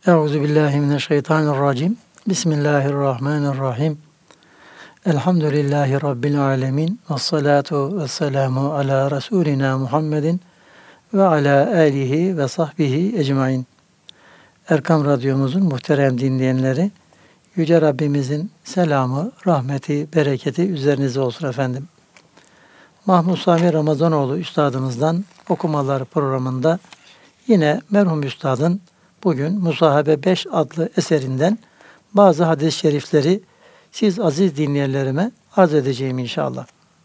Euzubillahimineşşeytanirracim. Bismillahirrahmanirrahim. Elhamdülillahi Rabbil alemin. Vessalatu vesselamu ala Resulina Muhammedin ve ala alihi ve sahbihi ecmain. Erkam Radyomuzun muhterem dinleyenleri, Yüce Rabbimizin selamı, rahmeti, bereketi üzerinize olsun efendim. Mahmud Sami Ramazanoğlu Üstadımızdan okumalar programında yine merhum Üstad'ın bugün Musahabe 5 adlı eserinden bazı hadis-i şerifleri siz aziz dinleyenlerime arz edeceğim inşallah.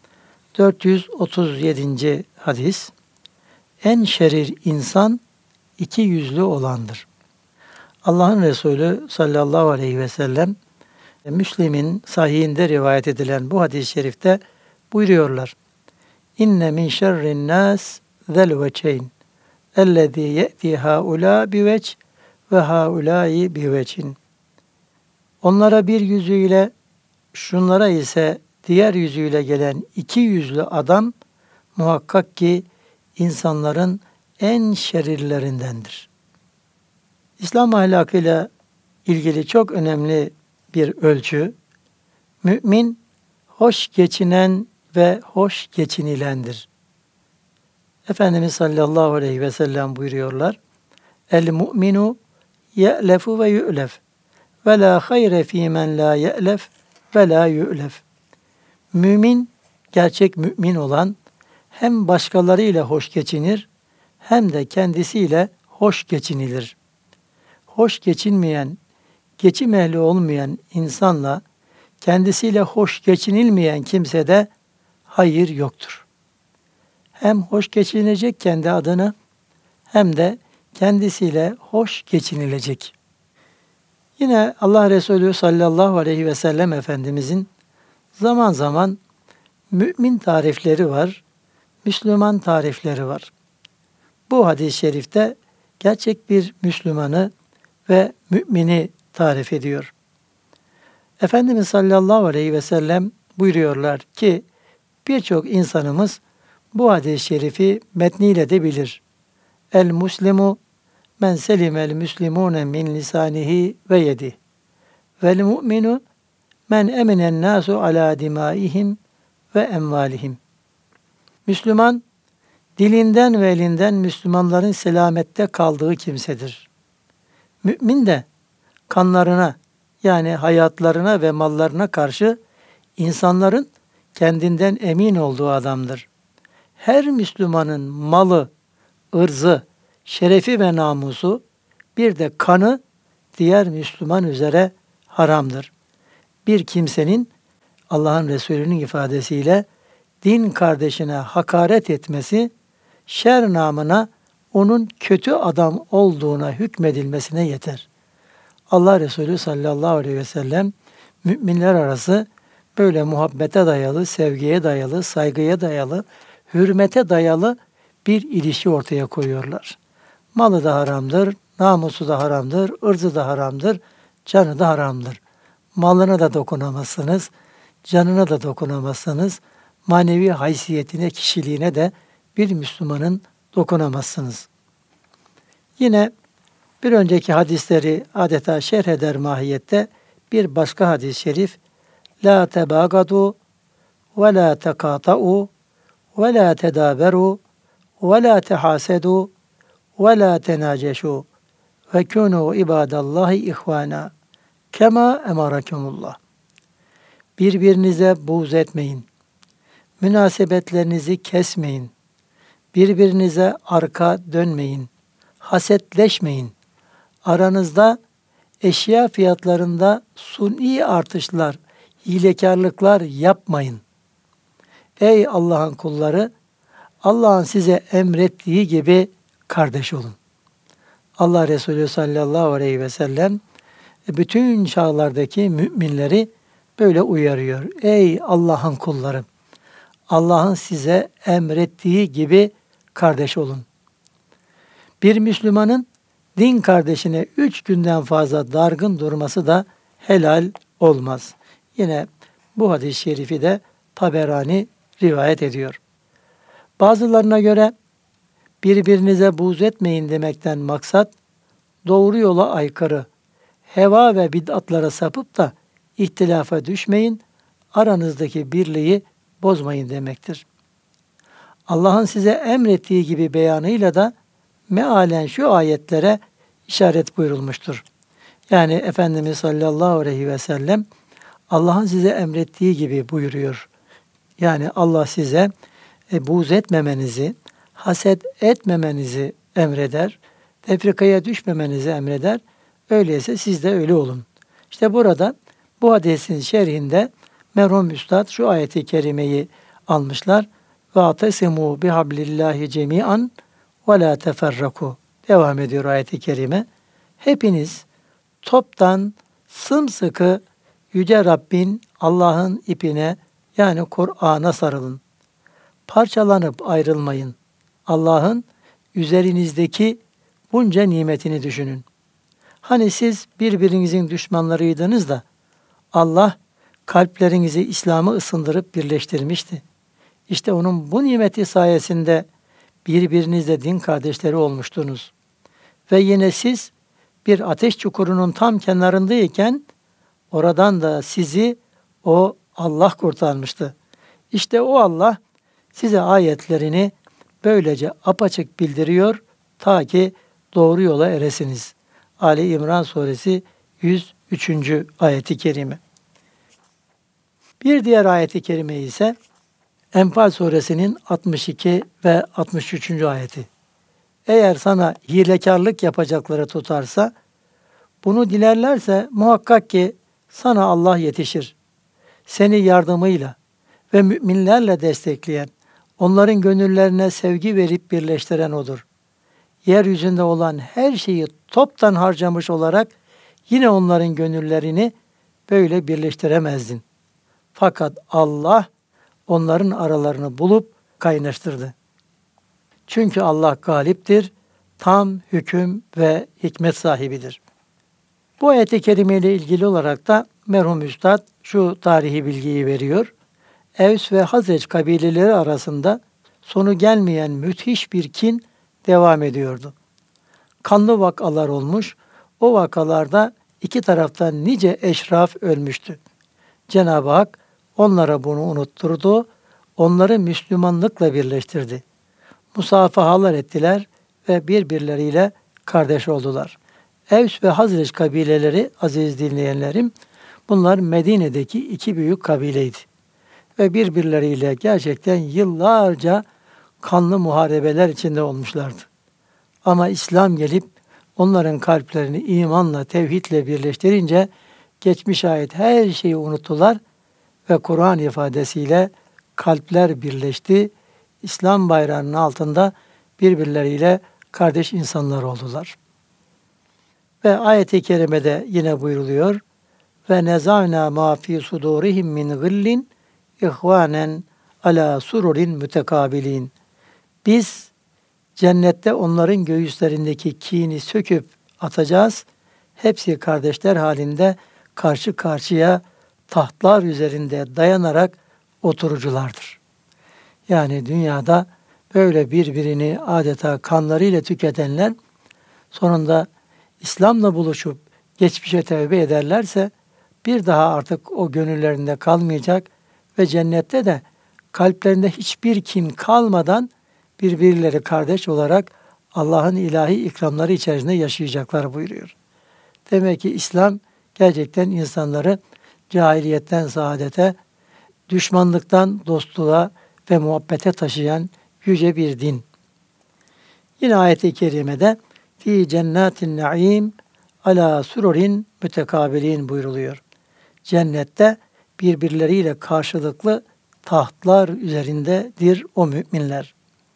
437. hadis. En şerir insan iki yüzlü olandır. Allah'ın Resulü sallallahu aleyhi ve sellem Müslim'in sahihinde rivayet edilen bu hadis-i şerifte buyuruyorlar. İnne min şerrin nas zel veçeyn ellezî ye'ti haulâ biveç ve haulâi biveçin. Onlara bir yüzüyle, şunlara ise diğer yüzüyle gelen iki yüzlü adam muhakkak ki insanların en şerirlerindendir. İslam ahlakıyla ilgili çok önemli bir ölçü, mümin hoş geçinen ve hoş geçinilendir. Efendimiz sallallahu aleyhi ve sellem buyuruyorlar. El mu'minu ye'lefu ve yu'lef ve la hayre fî men la ye'lef ve la yu'lef. Mümin, gerçek mümin olan hem başkalarıyla hoş geçinir hem de kendisiyle hoş geçinilir. Hoş geçinmeyen, geçim ehli olmayan insanla kendisiyle hoş geçinilmeyen kimsede hayır yoktur. Hem hoş geçinilecek kendi adına hem de kendisiyle hoş geçinilecek. Yine Allah Resulü sallallahu aleyhi ve sellem Efendimizin zaman zaman mümin tarifleri var, Müslüman tarifleri var. Bu hadis-i şerifte gerçek bir Müslümanı ve mümini tarif ediyor. Efendimiz sallallahu aleyhi ve sellem buyuruyorlar ki birçok insanımız bu hadis-i şerifi metniyle de bilir. El muslimu men selimel müslimune min lisanihi ve yedih. Vel mu'minu men eminen nasu ala dimaihim ve emvalihim. Müslüman, dilinden ve elinden Müslümanların selamette kaldığı kimsedir. Mümin de kanlarına, yani hayatlarına ve mallarına karşı insanların kendinden emin olduğu adamdır. Her Müslümanın malı, ırzı, şerefi ve namusu, bir de kanı diğer Müslüman üzere haramdır. Bir kimsenin Allah'ın Resulü'nün ifadesiyle din kardeşine hakaret etmesi, şer namına onun kötü adam olduğuna hükmedilmesine yeter. Allah Resulü sallallahu aleyhi ve sellem müminler arası böyle muhabbete dayalı, sevgiye dayalı, saygıya dayalı, hürmete dayalı bir ilişki ortaya koyuyorlar. Malı da haramdır, namusu da haramdır, ırzı da haramdır, canı da haramdır. Malına da dokunamazsınız, canına da dokunamazsınız, manevi haysiyetine, kişiliğine de bir Müslümanın dokunamazsınız. Yine bir önceki hadisleri adeta şerh eder mahiyette bir başka hadis-i şerif La tebagadu ve la tekata'u ve la tedaberu ve la tehasedu ve la tenaceşu ve kûnû ibadallahi ihvâna kema emarakumullah. Birbirinize buğz etmeyin. Münasebetlerinizi kesmeyin. Birbirinize arka dönmeyin. Hasetleşmeyin. Aranızda eşya fiyatlarında suni artışlar, hilekarlıklar yapmayın. Ey Allah'ın kulları, Allah'ın size emrettiği gibi kardeş olun. Allah Resulü sallallahu aleyhi ve sellem bütün çağlardaki müminleri böyle uyarıyor. Ey Allah'ın kulları, Allah'ın size emrettiği gibi kardeş olun. Bir Müslümanın din kardeşine 3 günden fazla dargın durması da helal olmaz. Yine bu hadis-i şerifi de Taberani rivayet ediyor. Bazılarına göre birbirinize buğz etmeyin demekten maksat doğru yola aykırı, heva ve bid'atlara sapıp da ihtilafa düşmeyin, aranızdaki birliği bozmayın demektir. Allah'ın size emrettiği gibi beyanıyla da mealen şu ayetlere işaret buyurulmuştur. Yani Efendimiz sallallahu aleyhi ve sellem Allah'ın size emrettiği gibi buyuruyor. Yani Allah size buğz etmemenizi, haset etmemenizi emreder, tefrikaya düşmemenizi emreder. Öyleyse siz de öyle olun. İşte burada bu hadisin şerhinde merhum Üstad şu ayeti kerimeyi almışlar. Ve atesimu bihablillahi cemi'an ve la teferraku. Devam ediyor ayeti kerime. Hepiniz toptan sımsıkı Yüce Rabbin Allah'ın ipine yani Kur'an'a sarılın. Parçalanıp ayrılmayın. Allah'ın üzerinizdeki bunca nimetini düşünün. Hani siz birbirinizin düşmanlarıydınız da Allah kalplerinizi İslam'a ısındırıp birleştirmişti. İşte onun bu nimeti sayesinde birbirinizle din kardeşleri olmuştunuz. Ve yine siz bir ateş çukurunun tam kenarındayken oradan da sizi o Allah kurtarmıştı. İşte o Allah size ayetlerini böylece apaçık bildiriyor ta ki doğru yola eresiniz. Ali İmran suresi 103. ayeti kerime. Bir diğer ayeti kerime ise Enfal suresinin 62 ve 63. ayeti. Eğer sana hilekarlık yapacakları tutarsa, bunu dilerlerse muhakkak ki sana Allah yetişir. Seni yardımıyla ve müminlerle destekleyen, onların gönüllerine sevgi verip birleştiren O'dur. Yeryüzünde olan her şeyi toptan harcamış olarak yine onların gönüllerini böyle birleştiremezdin. Fakat Allah onların aralarını bulup kaynaştırdı. Çünkü Allah galiptir, tam hüküm ve hikmet sahibidir. Bu ayet-i kerime ile ilgili olarak da merhum Üstad şu tarihi bilgiyi veriyor. Evs ve Hazreç kabileleri arasında sonu gelmeyen müthiş bir kin devam ediyordu. Kanlı vakalar olmuş, o vakalarda iki taraftan nice eşraf ölmüştü. Cenab-ı Hak onlara bunu unutturdu, onları Müslümanlıkla birleştirdi. Musafahalar ettiler ve birbirleriyle kardeş oldular. Evs ve Hazreç kabileleri aziz dinleyenlerim, bunlar Medine'deki iki büyük kabileydi. Ve birbirleriyle gerçekten yıllarca kanlı muharebeler içinde olmuşlardı. Ama İslam gelip onların kalplerini imanla, tevhidle birleştirince geçmişe ait her şeyi unuttular ve Kur'an ifadesiyle kalpler birleşti. İslam bayrağının altında birbirleriyle kardeş insanlar oldular. Ve ayet-i kerimede yine buyruluyor. Ve nezâna mâ fî sudûrihim min gillin ihvânen alâ sururin mütekâbilîn. Biz cennette onların göğüslerindeki kini söküp atacağız. Hepsi kardeşler halinde karşı karşıya tahtlar üzerinde dayanarak oturuculardır. Yani dünyada böyle birbirini adeta kanlarıyla tüketenler sonunda İslam'la buluşup geçmişe tevbe ederlerse bir daha artık o gönüllerinde kalmayacak ve cennette de kalplerinde hiçbir kin kalmadan birbirleri kardeş olarak Allah'ın ilahi ikramları içerisinde yaşayacaklar buyuruyor. Demek ki İslam gerçekten insanları cahiliyetten saadete, düşmanlıktan dostluğa ve muhabbete taşıyan yüce bir din. Yine ayet-i kerimede fi cennetin naim ala sururin mütekabilin buyruluyor. Cennette birbirleriyle karşılıklı tahtlar üzerindedir o müminler.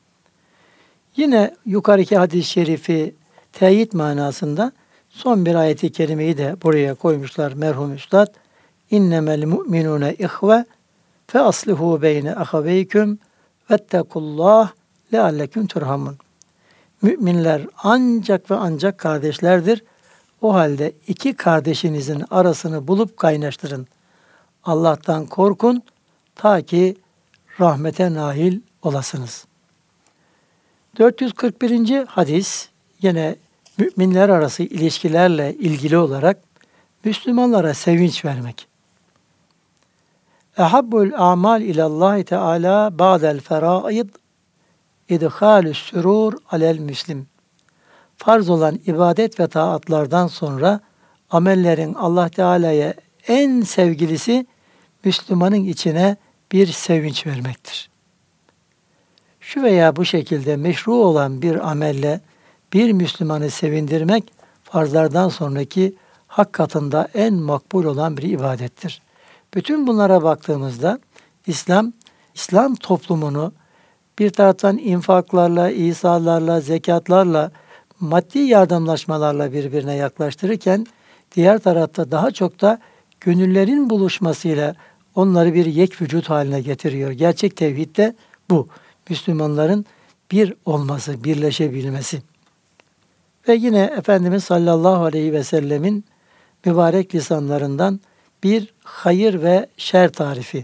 Yine yukarıki hadis-i şerifi teyit manasında son bir ayet-i kerimeyi de buraya koymuşlar merhum Üstad. İnnemel mu'minune ihve fe aslihu beyne ahaveyküm vettekullah lealleküm turhamun. Müminler ancak ve ancak kardeşlerdir. O halde iki kardeşinizin arasını bulup kaynaştırın. Allah'tan korkun ta ki rahmete nail olasınız. 441. hadis yine müminler arası ilişkilerle ilgili olarak Müslümanlara sevinç vermek. Ehabbul amal ilallahi teala ba'del feraid idhalus sürur alel müslim. Farz olan ibadet ve taatlardan sonra amellerin Allah Teala'ya en sevgilisi Müslümanın içine bir sevinç vermektir. Şu veya bu şekilde meşru olan bir amelle bir Müslümanı sevindirmek farzlardan sonraki hak katında en makbul olan bir ibadettir. Bütün bunlara baktığımızda İslam toplumunu bir taraftan infaklarla, ihsanlarla, zekatlarla, maddi yardımlaşmalarla birbirine yaklaştırırken diğer tarafta daha çok da gönüllerin buluşmasıyla onları bir yek vücut haline getiriyor. Gerçek tevhid de bu. Müslümanların bir olması, birleşebilmesi. Ve yine Efendimiz sallallahu aleyhi ve sellemin mübarek lisanlarından bir hayır ve şer tarifi.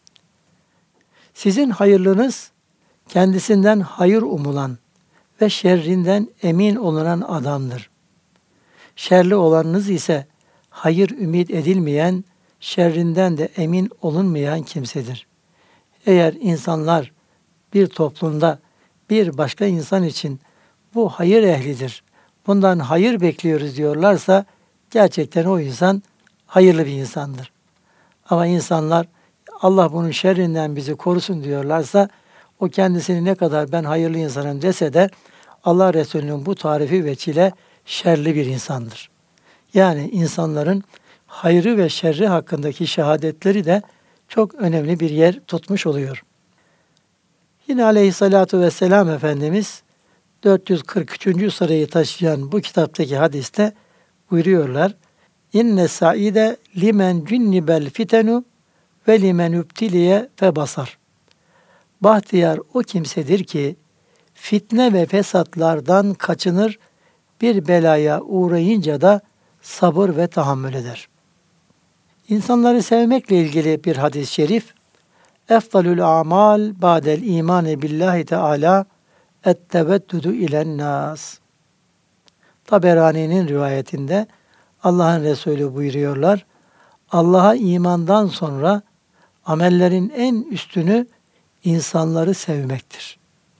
Sizin hayırlınız kendisinden hayır umulan ve şerrinden emin olunan adamdır. Şerli olanınız ise hayır ümit edilmeyen, şerrinden de emin olunmayan kimsedir. Eğer insanlar bir toplumda bir başka insan için bu hayır ehlidir, bundan hayır bekliyoruz diyorlarsa gerçekten o insan hayırlı bir insandır. Ama insanlar Allah bunun şerrinden bizi korusun diyorlarsa o kendisini ne kadar ben hayırlı insanım dese de Allah Resulü'nün bu tarifi veçile şerli bir insandır. Yani insanların hayrı ve şerri hakkındaki şehadetleri de çok önemli bir yer tutmuş oluyor. Yine aleyhissalatu vesselam Efendimiz 443. sırayı taşıyan bu kitaptaki hadiste buyuruyorlar. İnne saide limen cunnibel fitenu ve limen übtiliye febasar. Bahtiyar o kimsedir ki fitne ve fesatlardan kaçınır, bir belaya uğrayınca da sabır ve tahammül eder. İnsanları sevmekle ilgili bir hadis-i şerif, Efdalül amal ba'del imani billahi teala etteveddudu ilen nas. Taberani'nin rivayetinde Allah'ın Resulü buyuruyorlar, Allah'a imandan sonra amellerin en üstünü insanları sevmektir.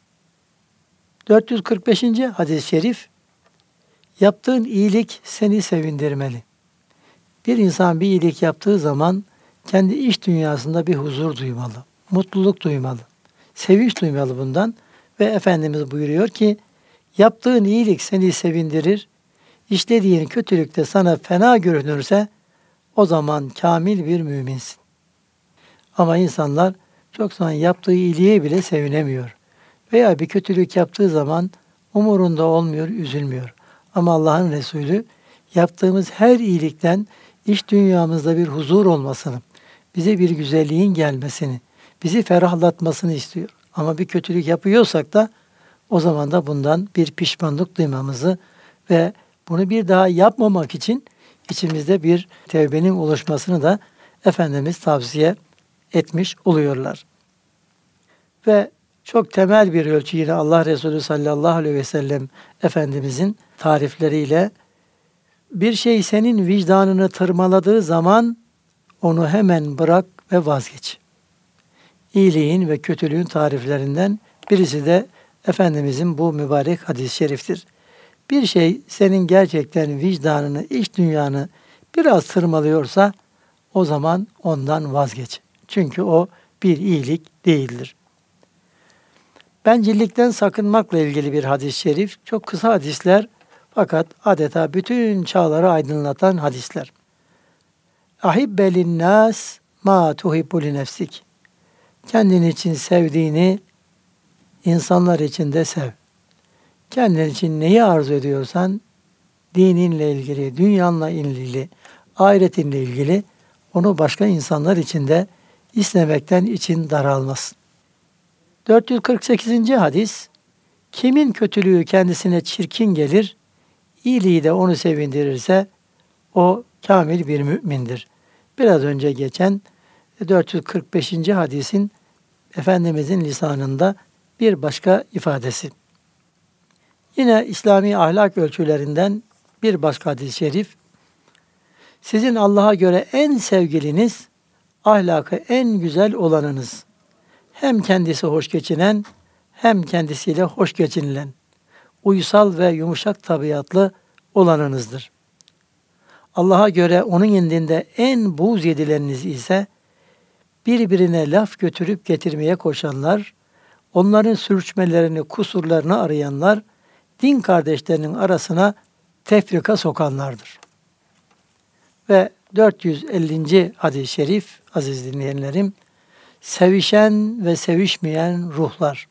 445. hadis-i şerif, yaptığın iyilik seni sevindirmeli. Bir insan bir iyilik yaptığı zaman kendi iç dünyasında bir huzur duymalı, mutluluk duymalı, sevinç duymalı bundan ve Efendimiz buyuruyor ki, yaptığın iyilik seni sevindirir, işlediğin kötülükte sana fena görünürse o zaman kamil bir müminsin. Ama insanlar çok zaman yaptığı iyiliğe bile sevinemiyor. Veya bir kötülük yaptığı zaman umurunda olmuyor, üzülmüyor. Ama Allah'ın Resulü yaptığımız her iyilikten iç dünyamızda bir huzur olmasını, bize bir güzelliğin gelmesini, bizi ferahlatmasını istiyor. Ama bir kötülük yapıyorsak da o zaman da bundan bir pişmanlık duymamızı ve bunu bir daha yapmamak için içimizde bir tevbenin oluşmasını da Efendimiz tavsiye etmiş oluyorlar. Ve çok temel bir ölçü yine Allah Resulü sallallahu aleyhi ve sellem Efendimizin tarifleriyle bir şey senin vicdanını tırmaladığı zaman onu hemen bırak ve vazgeç. İyiliğin ve kötülüğün tariflerinden birisi de Efendimizin bu mübarek hadis-i şeriftir. Bir şey senin gerçekten vicdanını, iç dünyanı biraz tırmalıyorsa o zaman ondan vazgeç. Çünkü o bir iyilik değildir. Bencillikten sakınmakla ilgili bir hadis-i şerif. Çok kısa hadisler fakat adeta bütün çağları aydınlatan hadisler. Ahibbe linnâs mâ tuhibbu li nefsik. Kendin için sevdiğini insanlar için de sev. Kendin için neyi arzu ediyorsan dininle ilgili, dünyanla ilgili, ahiretinle ilgili onu başka insanlar için de istemekten için daralmasın. 448. hadis, kimin kötülüğü kendisine çirkin gelir, iyiliği de onu sevindirirse o kamil bir mümindir. Biraz önce geçen 445. hadisin Efendimizin lisanında bir başka ifadesi. Yine İslami ahlak ölçülerinden bir başka hadis-i şerif. Sizin Allah'a göre en sevgiliniz, ahlakı en güzel olanınız. Hem kendisi hoş geçinen, hem kendisiyle hoş geçinilen, uysal ve yumuşak tabiatlı olanınızdır. Allah'a göre onun indinde en buğz edileniniz ise birbirine laf götürüp getirmeye koşanlar, onların sürçmelerini, kusurlarını arayanlar, din kardeşlerinin arasına tefrika sokanlardır. Ve 450. hadis-i şerif, aziz dinleyenlerim, sevişen ve sevişmeyen ruhlar.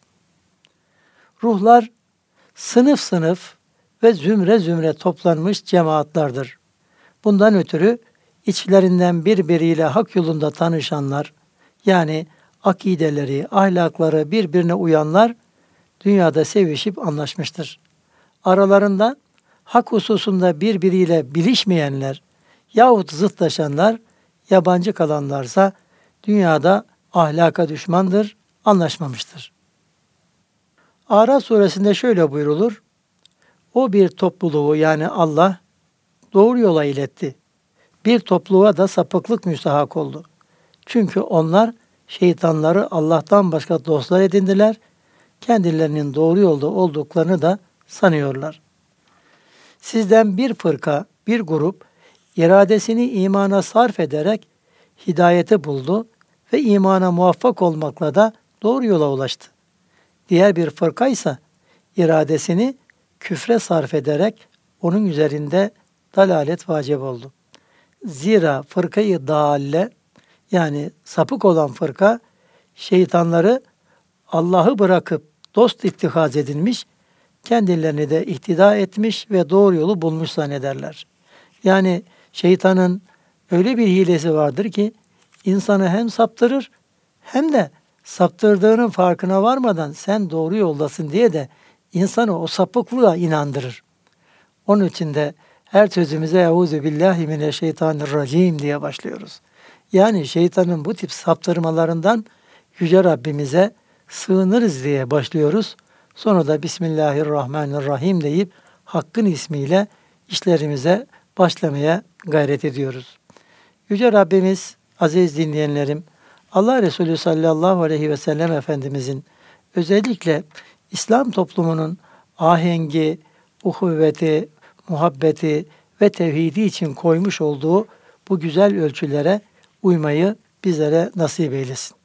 Ruhlar sınıf sınıf ve zümre zümre toplanmış cemaatlardır. Bundan ötürü içlerinden birbiriyle hak yolunda tanışanlar, yani akideleri, ahlakları birbirine uyanlar dünyada sevişip anlaşmıştır. Aralarında hak hususunda birbiriyle bilişmeyenler yahut zıtlaşanlar, yabancı kalanlarsa dünyada ahlaka düşmandır, anlaşmamıştır. Araf suresinde şöyle buyrulur: O bir topluluğu, yani Allah, doğru yola iletti. Bir topluluğa da sapıklık müstahak oldu. Çünkü onlar şeytanları Allah'tan başka dostlar edindiler, kendilerinin doğru yolda olduklarını da sanıyorlar. Sizden bir fırka, bir grup, iradesini imana sarf ederek hidayeti buldu ve imana muvaffak olmakla da doğru yola ulaştı. Diğer bir fırka ise iradesini küfre sarf ederek onun üzerinde dalalet vacip oldu. Zira fırkayı dâlle, yani sapık olan fırka, şeytanları Allah'ı bırakıp dost ittihaz edilmiş, kendilerini de ihtida etmiş ve doğru yolu bulmuş zannederler. Yani şeytanın öyle bir hilesi vardır ki insanı hem saptırır hem de saptırdığının farkına varmadan sen doğru yoldasın diye de insanı o sapıklığa inandırır. Onun için de her sözümüze Euzubillahimineşşeytanirracim diye başlıyoruz. Yani şeytanın bu tip saptırmalarından Yüce Rabbimize sığınırız diye başlıyoruz. Sonra da Bismillahirrahmanirrahim deyip Hakk'ın ismiyle işlerimize başlamaya gayret ediyoruz. Yüce Rabbimiz, aziz dinleyenlerim, Allah Resulü sallallahu aleyhi ve sellem Efendimizin özellikle İslam toplumunun ahengi, uhuvveti, muhabbeti ve tevhidi için koymuş olduğu bu güzel ölçülere uymayı bizlere nasip eylesin.